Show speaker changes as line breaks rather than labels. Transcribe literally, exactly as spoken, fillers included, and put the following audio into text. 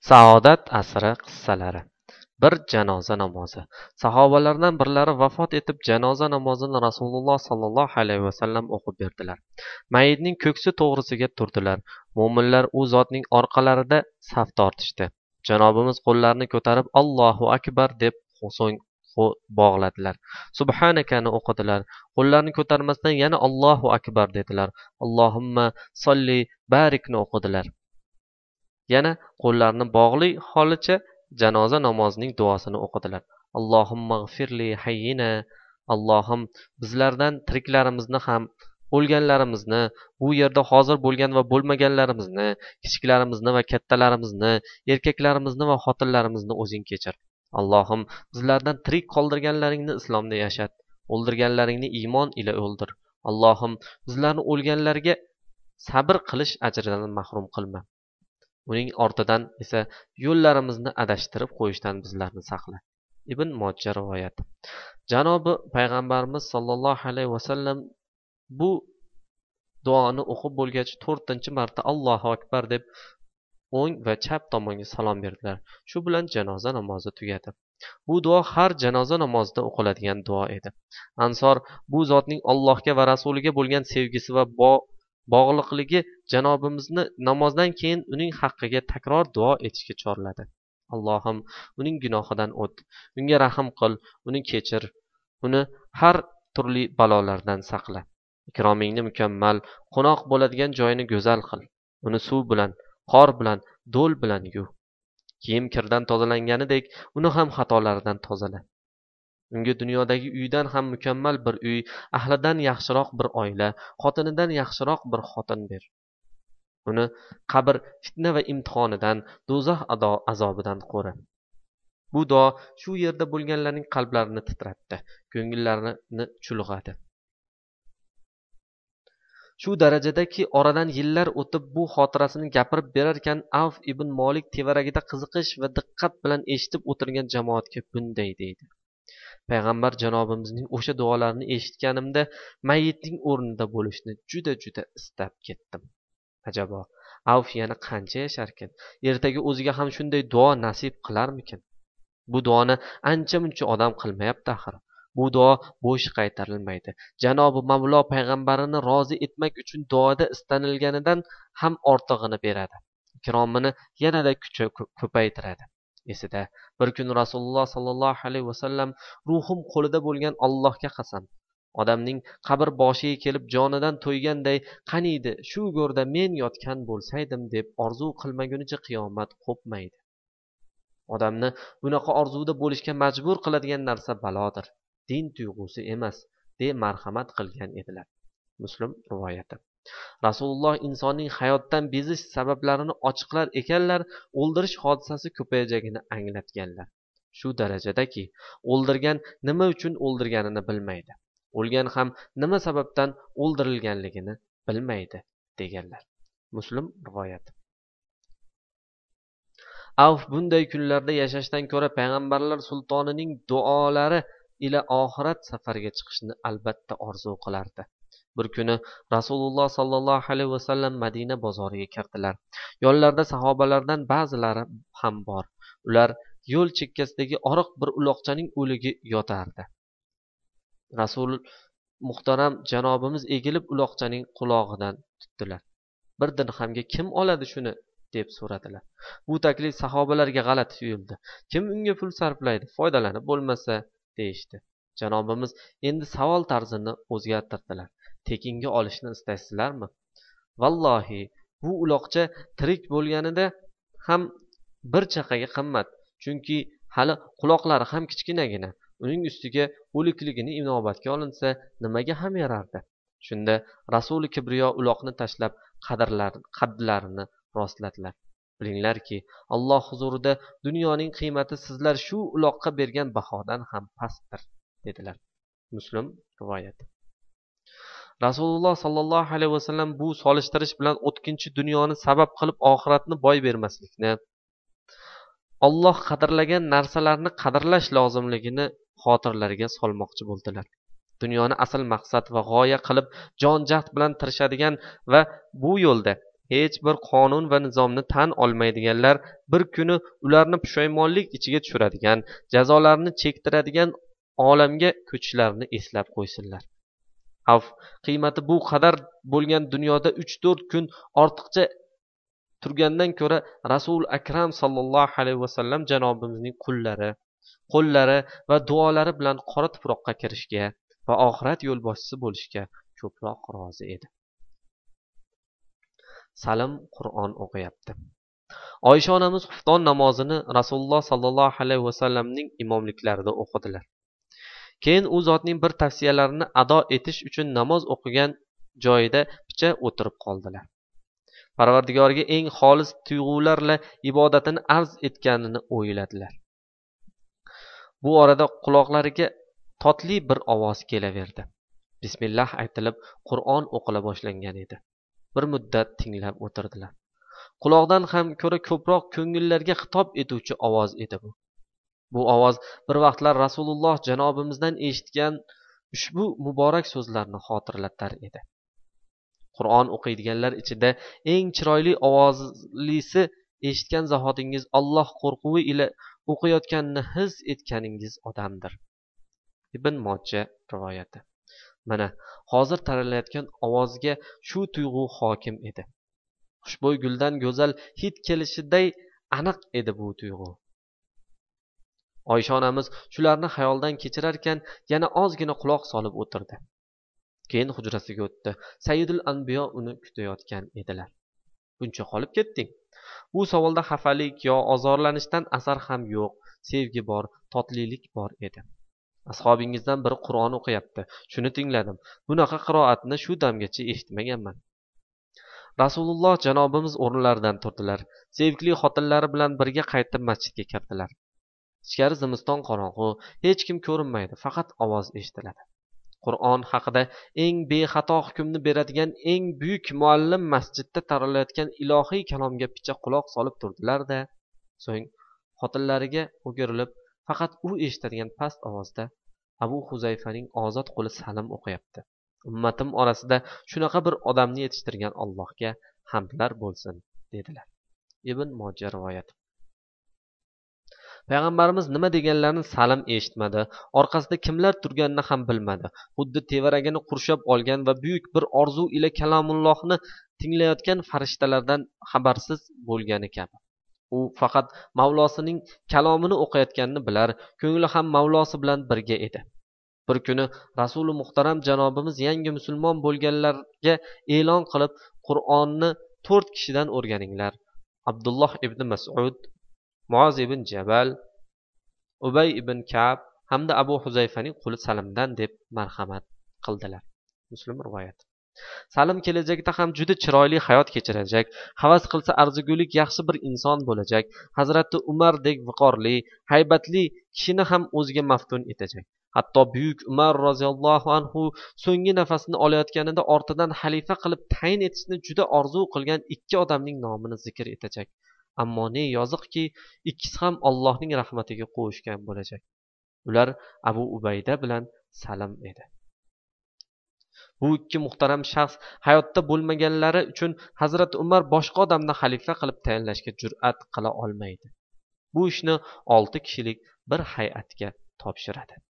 Saodat asri qissalari. Bir janoza namozi. Sahobalardan birlari vafot etib, janoza namozini Rasululloh sollallohu alayhi vasallam o'qib berdilar. Mayitning ko'ksi to'g'risiga turdilar. Mo'minlar u zotning orqalarida saf tortishdi. Janobimiz qo'llarini ko'tarib Allohu akbar deb so'ng bog'ladilar. Subhanakani o'qidilar. Qo'llarini ko'tarmasdan yana Allohu akbar dedilar. Allohumma solli barikni o'qidilar. Yana qo'llarini bog'li holicha janoza namozining duosini o'qidilar. Allohumma g'firli hayyina. Allohim bizlardan tiriklarimizni ham, o'lganlarimizni, bu yerda hozir bo'lgan va bo'lmaganlarimizni, kichiklarimizni va kattalarimizni, erkaklarimizni va xotinlarimizni o'zing kechir. Allohim bizlardan tirik qoldirganlaringni islomda yashat, o'ldirganlaringni iymon ila o'ldir. Allohim bizlarni o'lganlarga sabr qilish ajridan mahrum qilma. Uning ortidan esa yo'llarimizni adashtirib qo'yishdan bizlarni saqla. Ibn Mojja rivoyati. Janobi payg'ambarimiz sollallohu alayhi vasallam bu duoni o'qib bo'lgach to'rtinchi marta Allohu akbar deb o'ng va chap tomonga salom berdilar. Shu bilan janoza namozi tugadi. Bu duo har janoza namozida o'qiladigan duo edi. Ansor bu zotning Allohga va rasuliga bo'lgan sevgisi va bo bog'liqligi janobimizni namozdan keyin uning haqqiga takror duo etishga chorladi. Allohim uning gunohidan o't, unga rahm qil, uni kechir, uni har turli balolardan saqla. Ikromingni mukammal, qo'noq bo'ladigan joyini go'zal qil. Uni suv bilan, qor bilan, do'l bilan yuv. Kiyim kirdan tozalanganidek uni ham xatolaridan tozala. Unga dunyodagi uydan ham mukammal bir uy, ahlidan yaxshiroq bir oila, xotinidan yaxshiroq bir xotin ber. Uni qabr fitna va imtihonidan, do'zax azobidan qo'ra. Bu duo shu yerda bo'lganlarning qalblarini titratdi, ko'ngillarini chulg'adi. Shu darajadaki oradan yillar o'tib bu xotirasini gapirib berarkan Avf ibn Molik tevaragida qiziqish va diqqat bilan eshitib o'tirgan jamoatga bunday deydi. Payg'ambar janobimizning o'sha duolarini eshitganimda mayitning o'rnida bo'lishni juda juda istab ketdim. Ajabo, Avf yana qancha yasharkin? Ertaga o'ziga ham shunday duo nasib qilarmikin? Bu duoni ancha muncha odam qilmayapti axir. Bu duo bo'sh qaytarilmaydi. Janobi Mavlo payg'ambarini rozi etmak uchun duoda istanilganidan ham ortig'ini beradi. Ikromini yanada ko'paytiradi. Esida bir kun Rasululloh sollallohu alayhi vasallam ruhim qo'lida bo'lgan Allohga qasam, odamning qabr boshiga kelib jonidan to'yganday qaniydi shu go'rda men yotgan bo'lsaydim deb orzu qilmagunicha qiyomat qo'pmaydi. Odamni bunaqa orzuda bo'lishga majbur qiladigan narsa balodir, din tuyg'usi emas, deb marhamat qilgan edilar. Muslim rivoyati. Rasululloh insonning hayotdan bezish sabablarini ochiqlar ekanlar, o'ldirish hodisasi ko'payajagini anglatganlar. Shu darajadaki, o'ldirgan nima uchun o'ldirganini bilmaydi. O'lgan ham nima sababdan o'ldirilganligini bilmaydi deganlar. Muslim rivoyati. Avf bunday kunlarda yashashdan ko'ra payg'ambarlar sultonining duolari ila oxirat safariga chiqishni albatta orzu qilardi. Bir kuni Rasululloh sollallohu alayhi vasallam Madina bozoriga kirdilar. Yonlarida sahobalardan ba'zilari ham bor. Ular yo'l chekkasidagi oriq bir uloqchaning o'ligi yotardi. Rasul muhtaram janobimiz egilib uloqchaning qulog'idan tutdilar. Bir dirhamga kim oladi shuni deb so'radilar. Bu taklif sahobalarga g'alati tuyuldi. Kim unga pul sarflaydi, foydalanib bo'lmasa deyishdi. Janobimiz endi savol tarzini o'zgartirdilar. Tekinga olishni istaysizlarmi? Vallohi, bu uloqcha tirik bo'lganida ham bir chaqaga qimmat. Chunki hali quloqlari ham kichkinagina. Uning ustiga o'likligini inobatga olinsa, nimaga ham yarardi? Shunda Rasuli kibriyo uloqni tashlab qadlarini rostladilar. Bilinglarki, Alloh huzurida dunyoning qiymati sizlar shu uloqqa bergan bahodan ham pastdir, dedilar. Muslim rivoyati. Rasululloh sollallohu alayhi vasallam bu solishtirish bilan o'tkinchi dunyoni sabab qilib oxiratni boy bermaslikni, Alloh qadrlagan narsalarni qadrlash lozimligini xotirlariga solmoqchi bo'ldilar. Dunyoni asl maqsad va g'oya qilib jon jahd bilan tirishadigan va bu yo'lda hech bir qonun va nizomni tan olmaydiganlar bir kuni ularni pushaymonlik ichiga tushiradigan, jazolarini chektiradigan olamga ko'chishlarini eslab qo'ysinlar. Xavf qiymati bu qadar bo'lgan dunyoda uch to'rt kun ortiqcha turgandan ko'ra Rasul Akram sallallohu alayhi vasallam janobimizning qullari, qo'llari va duolari bilan qora tuproqqa kirishga va oxirat yo'lboshchisi bo'lishga ko'proq rozi edi. Salim Qur'on o'qiyapti. Oysha onamiz xufton namozini Rasululloh sallallohu alayhi vasallamning imomliklarida o'qidilar. Keyin u zotning bir tavsiyalarini ado etish uchun namoz o'qigan joyida picha o'tirib qoldilar. Parvardigoriga eng xolis tuyg'ularla ibodatini arz etganini o'yladilar. Bu orada quloqlariga totli bir ovoz kelaverdi. Bismillah aytilib Qur'on o'qila boshlangan edi. Bir muddat tinglab o'tirdilar. Quloqdan ham ko'ra ko'proq ko'ngillarga xitob etuvchi ovoz edi bu. Bu ovoz bir vaqtlar Rasululloh janobimizdan eshitgan ushbu muborak so'zlarni xotirlatar edi. Qur'on o'qiydiganlar ichida eng chiroyli ovozlisi eshitgan zahotingiz Alloh qo'rquvi ila o'qiyotganini his etganingiz odamdir. Ibn Moja rivoyati. Mana hozir taralayotgan ovozga shu tuyg'u hokim edi. Xushbo'y guldan go'zal hid kelishiday aniq edi bu tuyg'u. Oysha onamiz shularni xayoldan kechirarkan yana ozgina quloq solib o'tirdi. Keyin hujrasiga o'tdi. Sayyidul Anbiyo uni kutayotgan edilar. Buncha qolib ketding? Bu savolda xafalik yo ozorlanishdan asar ham yo'q, sevgi bor, totlilik bor edi. Ashobingizdan biri Qur'on o'qiyapti. Shuni tingladim. Bunaqa qiroatni shu damgacha eshitmaganman. Rasululloh janobimiz o'rinlaridan turdilar. Sevgili xotinlari bilan birga qaytib masjidga kirdilar. Ichkari zimiston qorong'u, hech kim ko'rinmaydi, faqat ovoz eshitiladi. Qur'on haqida eng bexato hukmni beradigan eng buyuk muallim masjidda taralayotgan ilohiy kalomga picha quloq solib turdilar-da, so'ng xotinlariga o'girilib, faqat u eshitadigan past ovozda Abu Huzayfaning ozod quli Salim o'qiyapti. Ummatim orasida shunaqa bir odamni yetishtirgan Allohga hamdlar bo'lsin, dedilar. Ibn Moja rivoyat. Payg'ambarimiz nima deganlarini Salim eshitmadi, orqasida kimlar turganini ham bilmadi. Xuddi tevaragini qurshab olgan va buyuk bir orzu ila kalomullohni tinglayotgan farishtalardan xabarsiz bo'lgani kabi. U faqat Mavlosining kalomini o'qiyotganini bilar, ko'ngli ham Mavlosi bilan birga edi. Bir kuni Rasuli muhtaram janobimiz yangi musulmon bo'lganlarga e'lon qilib, Qur'onni to'rt kishidan o'rganinglar. Abdulloh ibn Mas'ud, Muoz ibn Jabal, Ubay ibn Ka'b hamda Abu Huzayfaning quli Salimdan deb marhamat qildilar. Muslim rivoyat. Salim kelajakda ham juda chiroyli hayot kechirajak, havas qilsa arzigulik yaxshi bir inson bo'lajak, Hazrati Umardek viqorli, haybatli kishini ham o'ziga maftun etajak. Hatto buyuk Umar roziyallohu anhu so'nggi nafasini olayotganida ortidan xalifa qilib tayin etishni juda orzu qilgan ikki odamning nomini zikr etajak. Ammo ne yoziqki, ikkisi ham Allohning rahmatiga qo'yishgan bo'lajak. Ular Abu Ubayda bilan Salim edi. Bu ikki muhtaram shaxs hayotda bo'lmaganlari uchun Hazrat Umar boshqa odamni xalifa qilib tayinlashga jur'at qila olmaydi. Bu ishni olti kishilik bir hay'atga topshiradi.